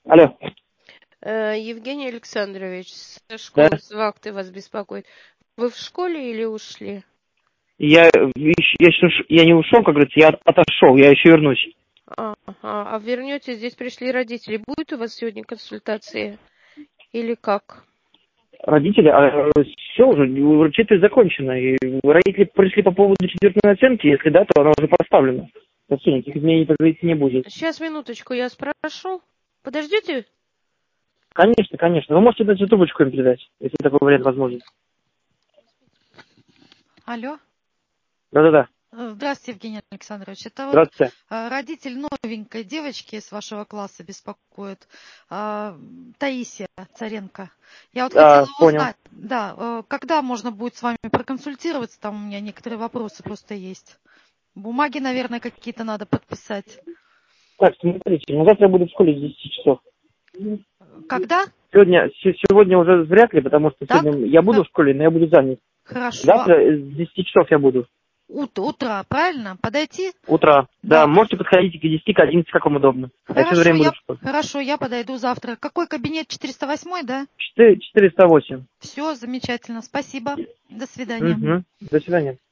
Алло. Евгений Александрович, со Да? школы СВАКТы вас беспокоит. Вы в школе или ушли? Я не ушел, как говорится, я отошел, я еще вернусь. Ага, а вернете, здесь пришли родители. Будет у вас сегодня консультация или как? Родители, все уже, учитель закончено. И родители пришли по поводу четвертной оценки, если да, то она уже поставлена. Вообще никаких изменений производиться не будет. Сейчас, минуточку, я спрошу. Подождите. Конечно, конечно. Вы можете даже трубочку им передать, если такой вариант возможен. Алло. Да-да-да. Здравствуйте, Евгений Александрович. Это вот Здравствуйте. родитель новенькой девочки из вашего класса беспокоит, Таисия Царенко. Я вот хотела Понял. узнать, да, когда можно будет с вами проконсультироваться, там у меня некоторые вопросы просто есть. Бумаги, наверное, какие-то надо подписать. Так, смотрите, завтра я буду в школе с 10 часов. Когда? Сегодня уже вряд ли, потому что Так? сегодня я буду в школе, но я буду занят. Хорошо. Завтра с 10 часов я буду. Утро, правильно? Подойти? Утро. Да, Да. можете подходить к 10, к 11, как вам удобно. Я все время буду в школе. Хорошо, я подойду завтра. Какой кабинет? 408, да? 408. Все, замечательно. Спасибо. До свидания. Угу. До свидания.